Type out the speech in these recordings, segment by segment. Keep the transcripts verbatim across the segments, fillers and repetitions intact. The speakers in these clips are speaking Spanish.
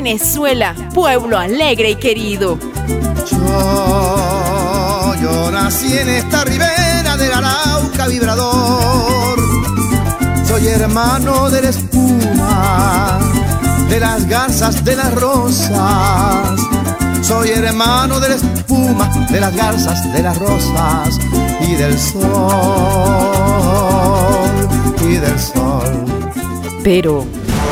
Venezuela, pueblo alegre y querido. Yo, yo nací en esta ribera del Arauca vibrador. Soy hermano de la espuma, de las garzas, de las rosas. Soy hermano de la espuma, de las garzas, de las rosas y del sol, y del sol. Pero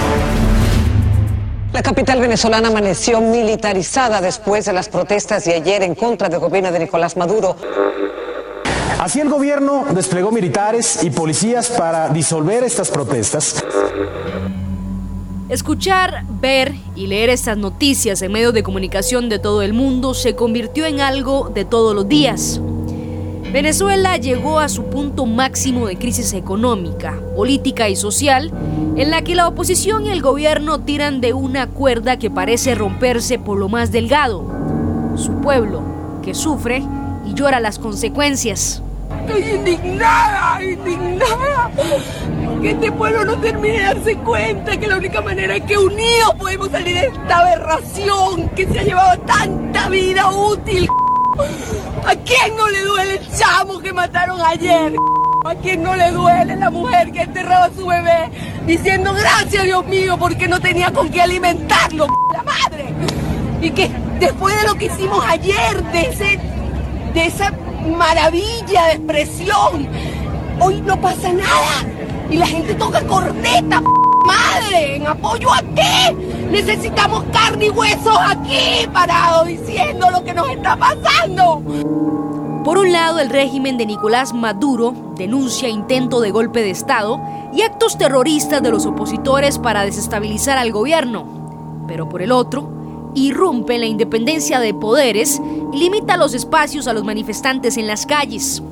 la capital venezolana amaneció militarizada después de las protestas de ayer en contra del gobierno de Nicolás Maduro. Así el gobierno desplegó militares y policías para disolver estas protestas. Escuchar, ver y leer estas noticias en medios de comunicación de todo el mundo se convirtió en algo de todos los días. Venezuela llegó a su punto máximo de crisis económica, política y social, en la que la oposición y el gobierno tiran de una cuerda que parece romperse por lo más delgado. Su pueblo, que sufre y llora las consecuencias. Estoy indignada, indignada, que este pueblo no termine de darse cuenta que la única manera es que unidos podemos salir de esta aberración que se ha llevado tanta vida útil. ¿A quién no le duele el chamo que mataron ayer? ¿A quién no le duele la mujer que enterraba a su bebé diciendo gracias Dios mío porque no tenía con qué alimentarlo, la madre? Y que después de lo que hicimos ayer, de ese, de esa maravilla de expresión, hoy no pasa nada y la gente toca corneta, madre, ¿en apoyo a qué? Necesitamos carne y huesos aquí parados diciendo lo que nos está pasando. Por un lado, el régimen de Nicolás Maduro denuncia intento de golpe de Estado y actos terroristas de los opositores para desestabilizar al gobierno. Pero por el otro, irrumpe en la independencia de poderes y limita los espacios a los manifestantes en las calles.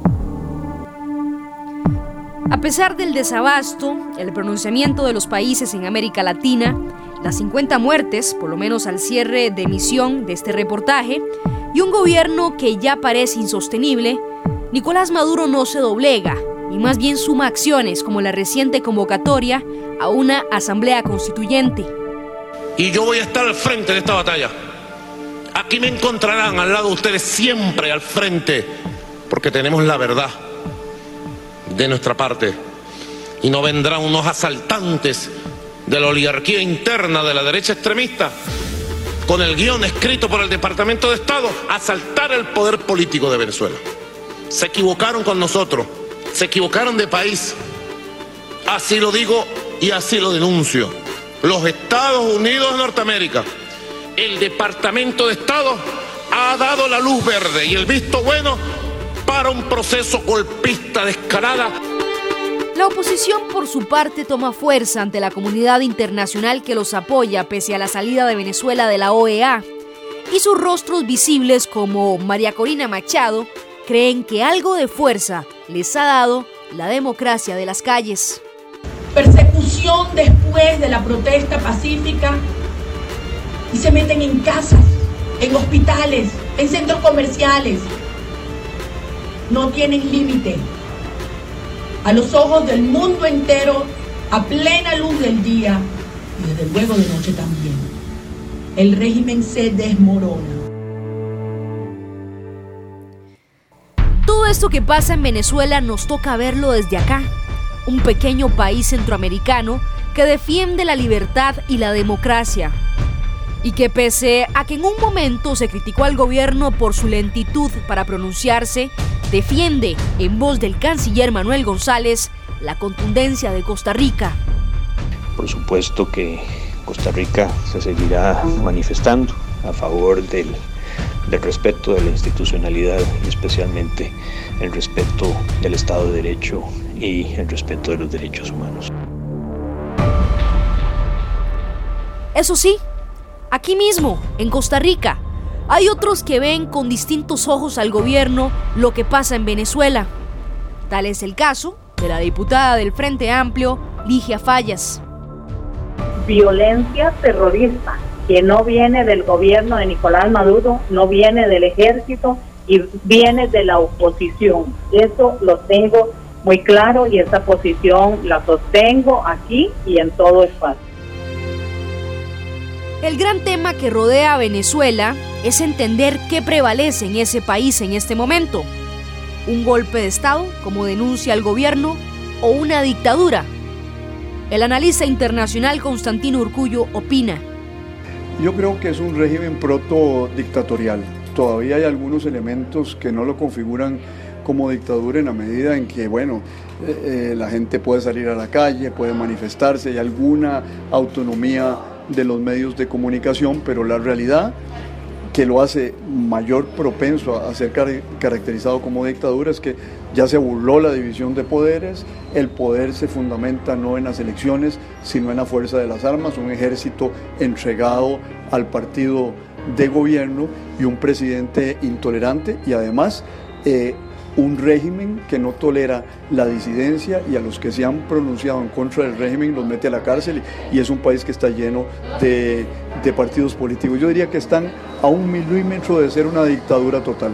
A pesar del desabasto, el pronunciamiento de los países en América Latina, las cincuenta muertes, por lo menos al cierre de emisión de este reportaje, y un gobierno que ya parece insostenible, Nicolás Maduro no se doblega y más bien suma acciones como la reciente convocatoria a una asamblea constituyente. Y yo voy a estar al frente de esta batalla. Aquí me encontrarán al lado de ustedes siempre al frente, porque tenemos la verdad de nuestra parte y no vendrán unos asaltantes de la oligarquía interna de la derecha extremista con el guión escrito por el Departamento de Estado a asaltar el poder político de Venezuela. Se equivocaron con nosotros, se equivocaron de país. Así lo digo y así lo denuncio. Los Estados Unidos de Norteamérica, el Departamento de Estado ha dado la luz verde y el visto bueno para un proceso golpista de escalada. La oposición, por su parte, toma fuerza ante la comunidad internacional que los apoya pese a la salida de Venezuela de la O E A. Y sus rostros visibles, como María Corina Machado, creen que algo de fuerza les ha dado la democracia de las calles. Persecución después de la protesta pacífica y se meten en casas, en hospitales, en centros comerciales. No tienen límite. A los ojos del mundo entero, a plena luz del día y desde luego de noche también. El régimen se desmorona. Todo esto que pasa en Venezuela nos toca verlo desde acá, un pequeño país centroamericano que defiende la libertad y la democracia. Y que pese a que en un momento se criticó al gobierno por su lentitud para pronunciarse, defiende, en voz del canciller Manuel González, la contundencia de Costa Rica. Por supuesto que Costa Rica se seguirá manifestando a favor del, del respeto de la institucionalidad y especialmente el respeto del Estado de Derecho y el respeto de los derechos humanos. Eso sí, aquí mismo, en Costa Rica, hay otros que ven con distintos ojos al gobierno lo que pasa en Venezuela. Tal es el caso de la diputada del Frente Amplio, Ligia Fallas. Violencia terrorista que no viene del gobierno de Nicolás Maduro, no viene del ejército y viene de la oposición. Eso lo tengo muy claro y esa posición la sostengo aquí y en todo espacio. El gran tema que rodea a Venezuela es entender qué prevalece en ese país en este momento. ¿Un golpe de Estado, como denuncia el gobierno, o una dictadura? El analista internacional Constantino Urcullo opina. Yo creo que es un régimen proto-dictatorial. Todavía hay algunos elementos que no lo configuran como dictadura en la medida en que, bueno, eh, eh, la gente puede salir a la calle, puede manifestarse, hay alguna autonomía de los medios de comunicación, pero la realidad que lo hace mayor propenso a ser car- caracterizado como dictadura es que ya se burló la división de poderes, el poder se fundamenta no en las elecciones, sino en la fuerza de las armas, un ejército entregado al partido de gobierno y un presidente intolerante y además eh, un régimen que no tolera la disidencia y a los que se han pronunciado en contra del régimen los mete a la cárcel y, y es un país que está lleno de, de partidos políticos. Yo diría que están a un milímetro de ser una dictadura total.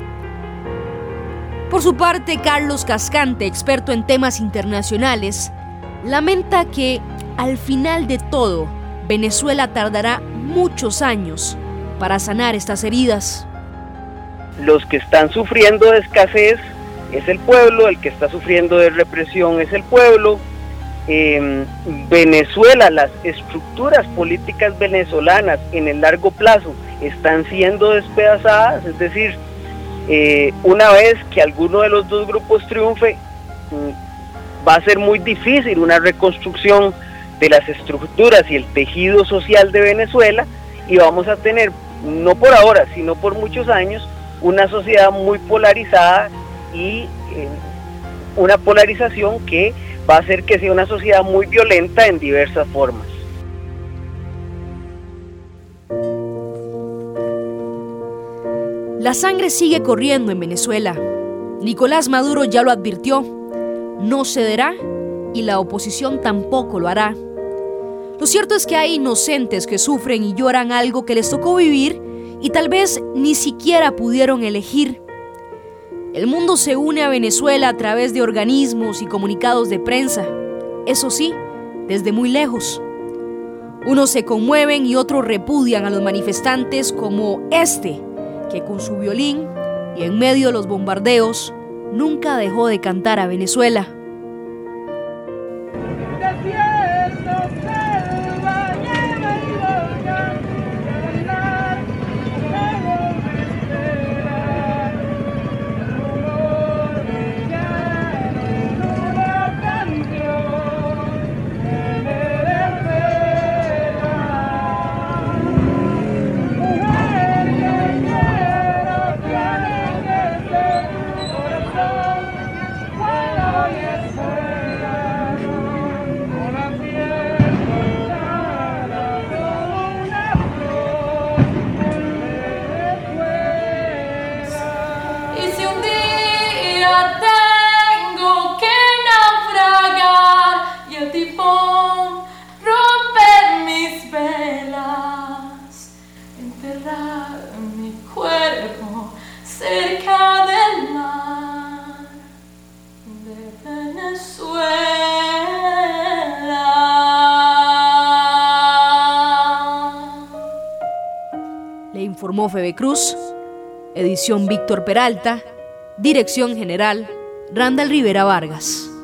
Por su parte, Carlos Cascante, experto en temas internacionales, lamenta que, al final de todo, Venezuela tardará muchos años para sanar estas heridas. Los que están sufriendo de escasez es el pueblo, el que está sufriendo de represión es el pueblo. Eh, Venezuela, las estructuras políticas venezolanas en el largo plazo están siendo despedazadas, es decir, eh, una vez que alguno de los dos grupos triunfe, va a ser muy difícil una reconstrucción de las estructuras y el tejido social de Venezuela y vamos a tener, no por ahora, sino por muchos años, una sociedad muy polarizada y eh, una polarización que va a hacer que sea una sociedad muy violenta en diversas formas. La sangre sigue corriendo en Venezuela. Nicolás Maduro ya lo advirtió. No cederá y la oposición tampoco lo hará. Lo cierto es que hay inocentes que sufren y lloran algo que les tocó vivir y tal vez ni siquiera pudieron elegir. El mundo se une a Venezuela a través de organismos y comunicados de prensa, eso sí, desde muy lejos. Unos se conmueven y otros repudian a los manifestantes como este, que con su violín y en medio de los bombardeos nunca dejó de cantar a Venezuela. Le informó Febe Cruz, edición Víctor Peralta, dirección general Randall Rivera Vargas.